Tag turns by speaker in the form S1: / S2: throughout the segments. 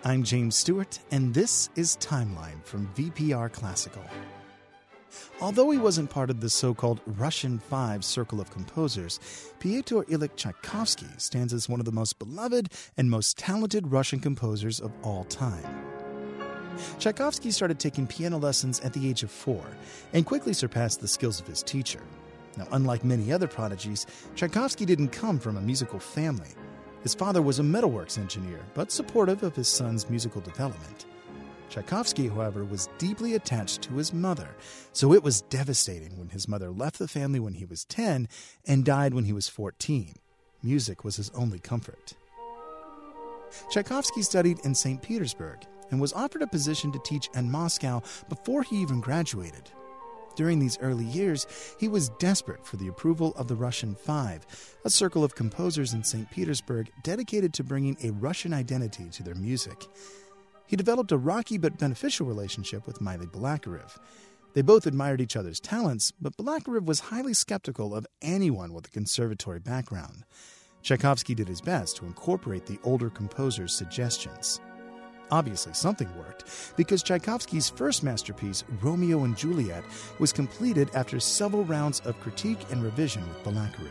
S1: I'm James Stewart, and this is Timeline from VPR Classical. Although he wasn't part of the so-called Russian Five Circle of Composers, Pyotr Ilyich Tchaikovsky stands as one of the most beloved and most talented Russian composers of all time. Tchaikovsky started taking piano lessons at the age of 4 and quickly surpassed the skills of his teacher. Now, unlike many other prodigies, Tchaikovsky didn't come from a musical family. His father was a metalworks engineer, but supportive of his son's musical development. Tchaikovsky, however, was deeply attached to his mother, so it was devastating when his mother left the family when he was 10 and died when he was 14. Music was his only comfort. Tchaikovsky studied in St. Petersburg and was offered a position to teach in Moscow before he even graduated. During these early years, he was desperate for the approval of the Russian Five, a circle of composers in St. Petersburg dedicated to bringing a Russian identity to their music. He developed a rocky but beneficial relationship with Maily Balakirev. They both admired each other's talents, but Balakirev was highly skeptical of anyone with a conservatory background. Tchaikovsky did his best to incorporate the older composer's suggestions. Obviously, something worked, because Tchaikovsky's first masterpiece, Romeo and Juliet, was completed after several rounds of critique and revision with Balakirev.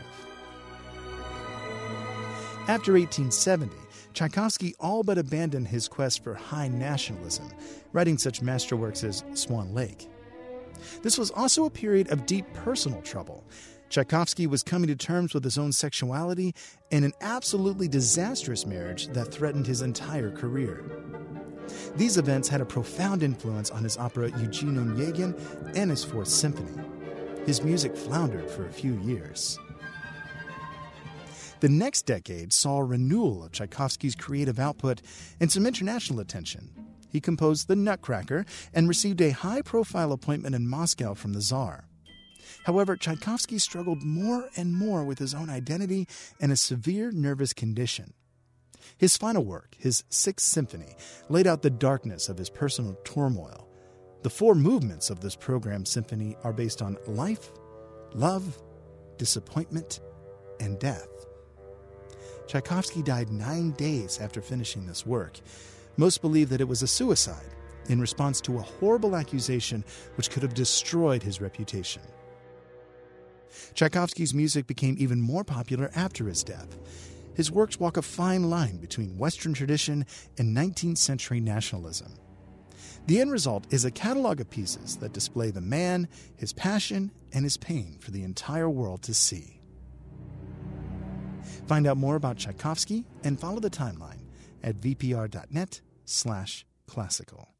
S1: After 1870, Tchaikovsky all but abandoned his quest for high nationalism, writing such masterworks as Swan Lake. This was also a period of deep personal trouble. Tchaikovsky was coming to terms with his own sexuality and an absolutely disastrous marriage that threatened his entire career. These events had a profound influence on his opera Eugene Onegin and his Fourth Symphony. His music floundered for a few years. The next decade saw a renewal of Tchaikovsky's creative output and some international attention. He composed The Nutcracker and received a high-profile appointment in Moscow from the Tsar. However, Tchaikovsky struggled more and more with his own identity and a severe nervous condition. His final work, his Sixth Symphony, laid out the darkness of his personal turmoil. The 4 movements of this programmed symphony are based on life, love, disappointment, and death. Tchaikovsky died 9 days after finishing this work. Most believe that it was a suicide in response to a horrible accusation which could have destroyed his reputation. Tchaikovsky's music became even more popular after his death. His works walk a fine line between Western tradition and 19th century nationalism. The end result is a catalog of pieces that display the man, his passion, and his pain for the entire world to see. Find out more about Tchaikovsky and follow the timeline at vpr.net/classical.